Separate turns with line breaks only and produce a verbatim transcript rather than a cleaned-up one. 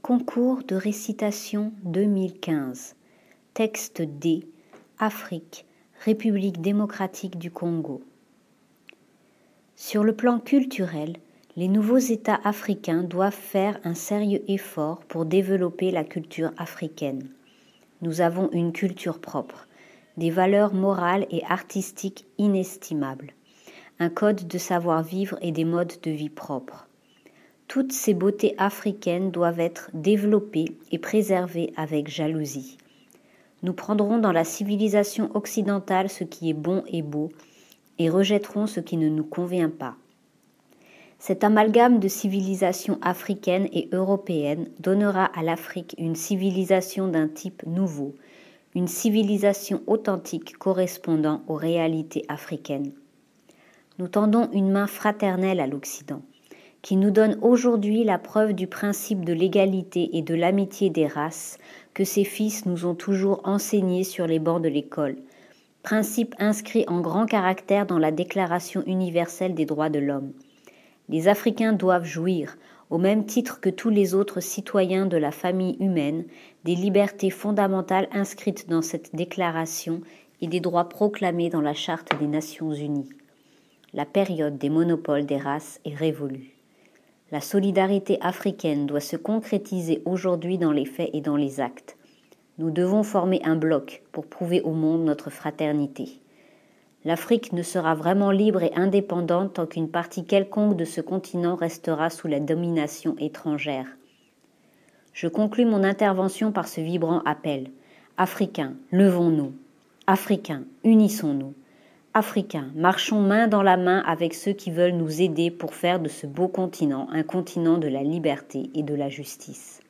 Concours de récitation deux mille quinze. Texte D. Afrique, République démocratique du Congo. Sur le plan culturel, les nouveaux États africains doivent faire un sérieux effort pour développer la culture africaine. Nous avons une culture propre, des valeurs morales et artistiques inestimables, un code de savoir-vivre et des modes de vie propres. Toutes ces beautés africaines doivent être développées et préservées avec jalousie. Nous prendrons dans la civilisation occidentale ce qui est bon et beau et rejetterons ce qui ne nous convient pas. Cet amalgame de civilisations africaines et européennes donnera à l'Afrique une civilisation d'un type nouveau, une civilisation authentique correspondant aux réalités africaines. Nous tendons une main fraternelle à l'Occident, qui nous donne aujourd'hui la preuve du principe de l'égalité et de l'amitié des races que ses fils nous ont toujours enseigné sur les bancs de l'école, principe inscrit en grand caractère dans la Déclaration universelle des droits de l'homme. Les Africains doivent jouir, au même titre que tous les autres citoyens de la famille humaine, des libertés fondamentales inscrites dans cette déclaration et des droits proclamés dans la Charte des Nations Unies. La période des monopoles des races est révolue. La solidarité africaine doit se concrétiser aujourd'hui dans les faits et dans les actes. Nous devons former un bloc pour prouver au monde notre fraternité. L'Afrique ne sera vraiment libre et indépendante tant qu'une partie quelconque de ce continent restera sous la domination étrangère. Je conclus mon intervention par ce vibrant appel. Africains, levons-nous. Africains, unissons-nous. Africains, marchons main dans la main avec ceux qui veulent nous aider pour faire de ce beau continent un continent de la liberté et de la justice.